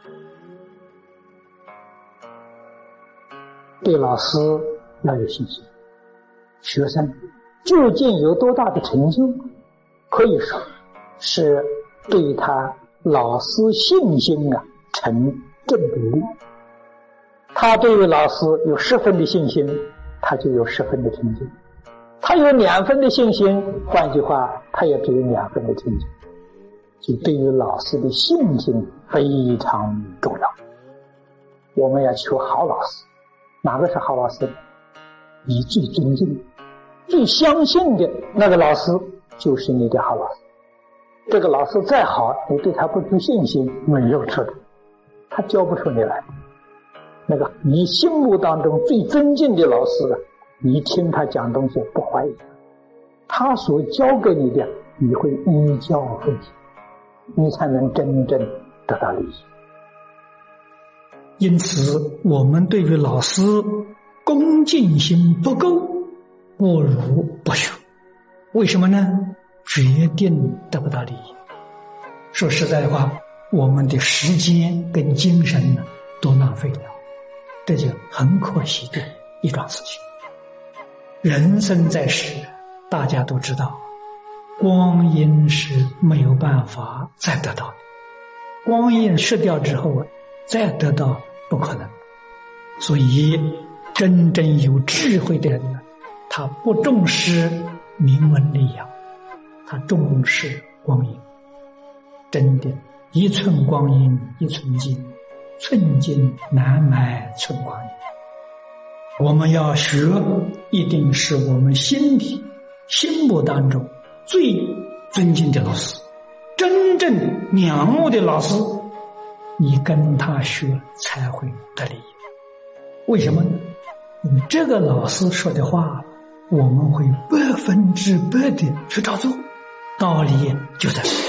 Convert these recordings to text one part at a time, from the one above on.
对老师要有信心。学生究竟有多大的成就，可以说是对他老师信心成正比例。他对于老师有10分的信心，他就有10分的成就；他有2分的信心，换句话，他也只有2分的成就。所以对于老师的信心非常重要。我们要求好老师。哪个是好老师？你最尊敬、最相信的那个老师就是你的好老师。这个老师再好，你对他不具信心，没有处的，他教不出你来。那个你心目当中最尊敬的老师，你听他讲东西不怀疑，他所教给你的你会依教奉行，你才能真正得到利益。 因此我们对于老师恭敬心不够，不如不学。为什么呢？决定得不到利益。说实在的话，我们的时间跟精神都浪费了，这就很可惜的一桩事情。人生在世，大家都知道，光阴是没有办法再得到的，光阴失掉之后再得到不可能。所以真正有智慧的人呢，他不重视名闻利养，他重视光阴。真的，一寸光阴一寸金，寸金难买寸光阴。我们要学，一定是我们心目当中最尊敬的老师，真正仰慕的老师，你跟他学才会得利益。为什么呢？因为这个老师说的话，我们会100%的去照做，道理就在这里。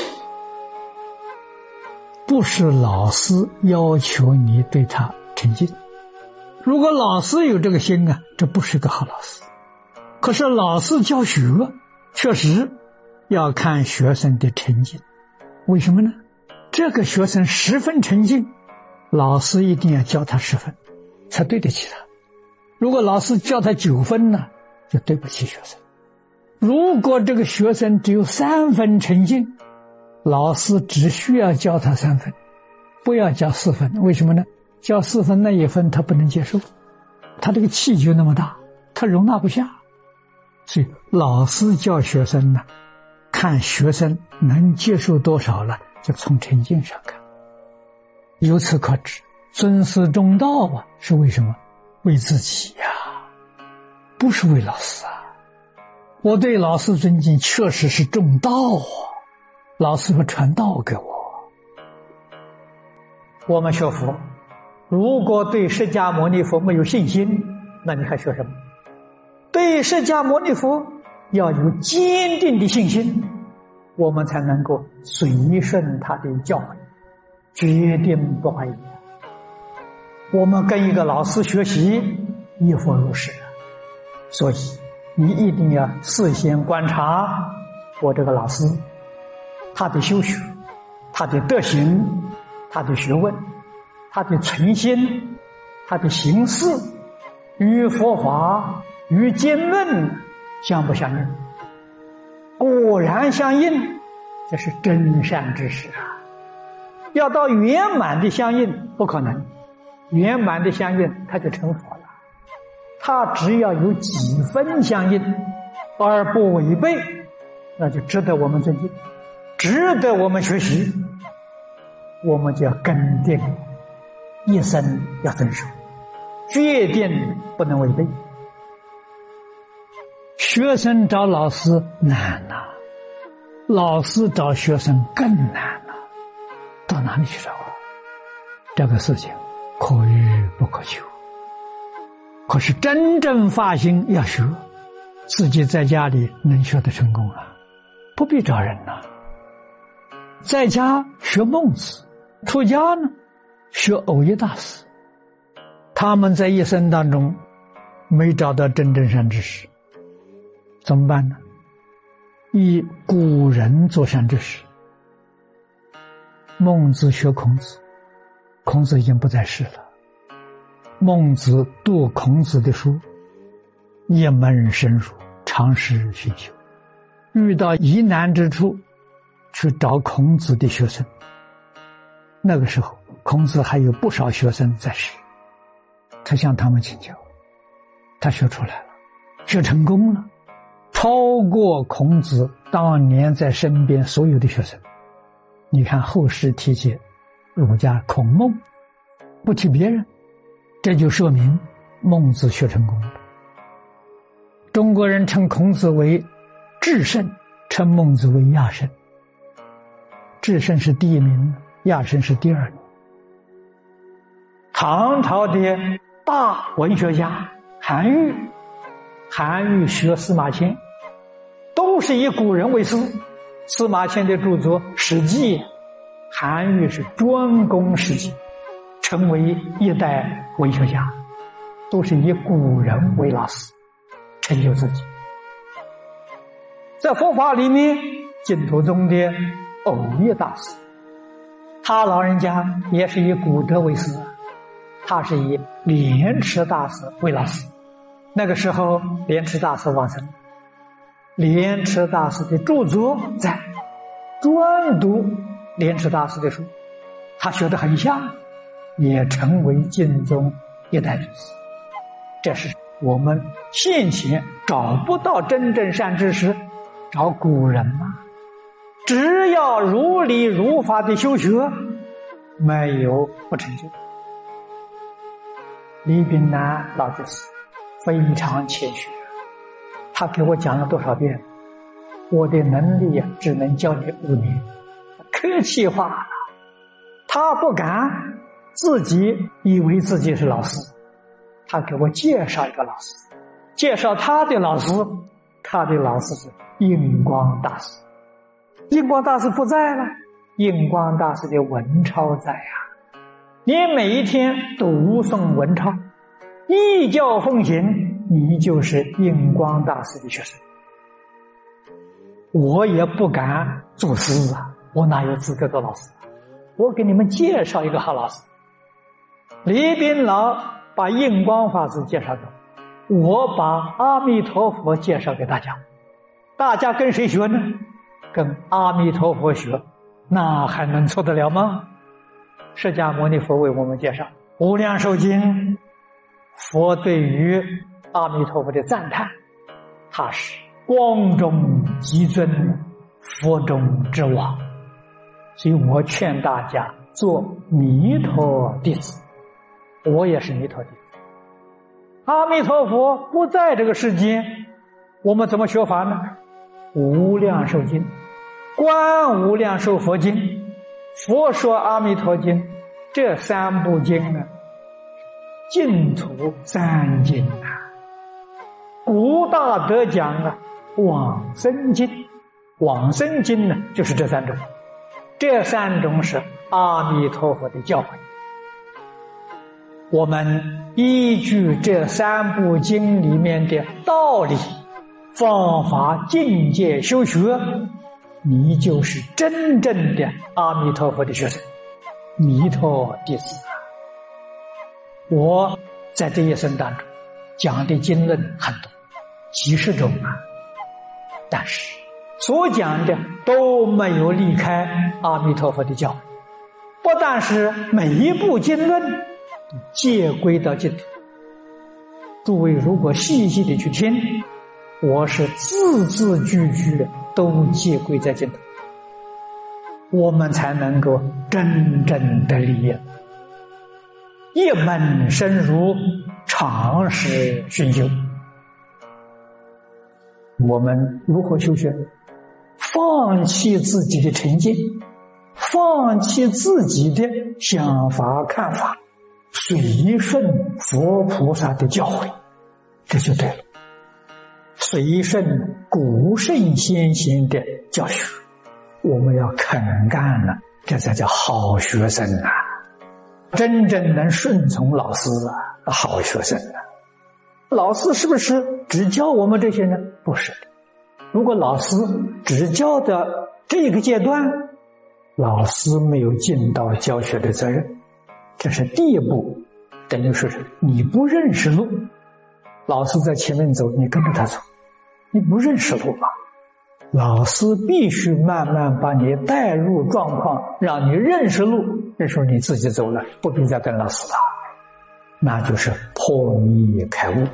不是老师要求你对他诚敬，如果老师有这个心这不是个好老师。可是老师教学确实要看学生的诚敬。为什么呢？这个学生10分诚敬，老师一定要教他10分才对得起他。如果老师教他9分呢，就对不起学生。如果这个学生只有3分诚敬，老师只需要教他3分，不要教4分。为什么呢？教4分那1分他不能接受，他这个气就那么大，他容纳不下。所以老师教学生呢，看学生能接受多少了，就从诚敬上看。由此可知，尊师重道是为什么？为自己不是为老师我对老师尊敬确实是重道老师会传道给我。我们学佛，如果对释迦牟尼佛没有信心，那你还学什么？对释迦牟尼佛要有坚定的信心，我们才能够随顺他的教诲，决定不怀疑。我们跟一个老师学习，亦复如是。所以你一定要事先观察我这个老师，他的修学，他的德行，他的学问，他的存心，他的行事，与佛法与经论相不相应？果然相应，这是真善之事要到圆满的相应不可能，圆满的相应他就成佛了。他只要有几分相应而不违背，那就值得我们尊敬，值得我们学习。我们就要跟定，一生要遵守，决定不能违背。学生找老师难老师找学生更难到哪里去找这个事情可遇不可求。可是真正发心要学，自己在家里能学得成功不必找人在家学孟子，出家呢学蕅益大师，他们在一生当中没找到真正善知识，怎么办呢？以古人做善知识。孟子学孔子， 孔子已经不在世了。孟子读孔子的书，一门深入，常识熏修，遇到疑难之处，去找孔子的学生。那个时候，孔子还有不少学生在世，他向他们请教，他学出来了，学成功了，超过孔子当年在身边所有的学生。你看后世提起儒家孔孟，不提别人，这就说明孟子学成功了。中国人称孔子为至圣，称孟子为亚圣。至圣是第一名，亚圣是第二名。唐朝的大文学家韩愈，韩愈学司马迁，都是以古人为师。司马迁的著作《史记》，韩愈是专攻《史记》，成为一代文学家，都是以古人为老师，成就自己。在佛法里面，净土宗的藕益大师，他老人家也是以古德为师，他是以莲池大师为老师。那个时候莲池大师往生，莲池大师的著作在，专读莲池大师的书，他学得很像，也成为净宗一代祖师。这是我们现前找不到真正善知识，找古人嘛。只要如理如法的修学，没有不成就。李炳南老居士非常谦虚，他给我讲了多少遍，我的能力只能教你5年，客气话了。他不敢自己以为自己是老师，他给我介绍一个老师，介绍他的老师，他的老师是印光大师。印光大师不在了，印光大师的文钞在啊。你每一天读诵文钞，依教奉行，你就是印光大师的学生。我也不敢做师啊，我哪有资格做老师？我给你们介绍一个好老师。李炳老把印光法师介绍给我，我把阿弥陀佛介绍给大家。大家跟谁学呢？跟阿弥陀佛学，那还能错得了吗？释迦牟尼佛为我们介绍《无量寿经》，佛对于阿弥陀佛的赞叹，他是光中极尊，佛中之王。所以我劝大家做弥陀弟子，我也是弥陀弟子。阿弥陀佛不在这个世间，我们怎么学法呢？无量寿经、观无量寿佛经、佛说阿弥陀经，这3部经呢，净土3经啊。古大德讲啊，往生经，往生经呢就是这3种，这3种是阿弥陀佛的教诲。我们依据这3部经里面的道理、方法、境界修学，你就是真正的阿弥陀佛的学生，弥陀弟子啊。我在这一生当中讲的经论很多，几十种啊，但是所讲的都没有离开阿弥陀佛的教诲。不但是每一部经论皆归到净土，诸位如果细细的去听，我是字字句句的都皆归在净土，我们才能够真正的利益。一门深入，常识熏修。我们如何修学？放弃自己的成见，放弃自己的想法看法，随顺佛菩萨的教诲，这就对了。随顺古圣先贤的教学，我们要肯干了，这才叫好学生啊！真正能顺从老师啊，好学生啊！老师是不是只教我们这些呢？不是的。如果老师只教的这个阶段，老师没有尽到教学的责任， 这是第一步，等于说是你不认识路，老师在前面走，你跟着他走，你不认识路吧？老师必须慢慢把你带入状况，让你认识路，那时候你自己走了，不必再跟老师了，那就是破迷开悟。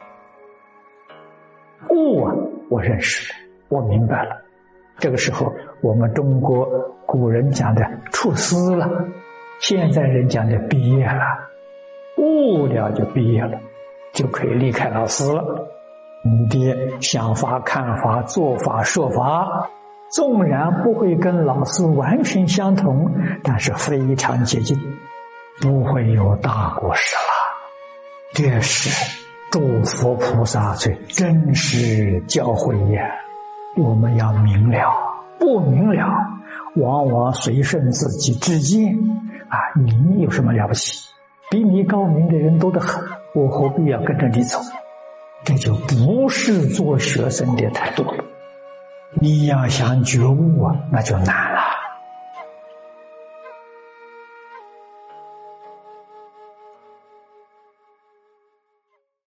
悟啊，我认识了，我明白了。这个时候我们中国古人讲的出师了，现在人讲的毕业了，悟了就毕业了，就可以离开老师了。你的想法、看法、做法、说法，纵然不会跟老师完全相同，但是非常接近，不会有大过失了。这是诸佛菩萨最真实教诲呀，我们要明了，不明了，往往随顺自己之见啊！你有什么了不起？比你高明的人多得很，我何必要跟着你走？这就不是做学生的态度了。你要想觉悟啊，那就难。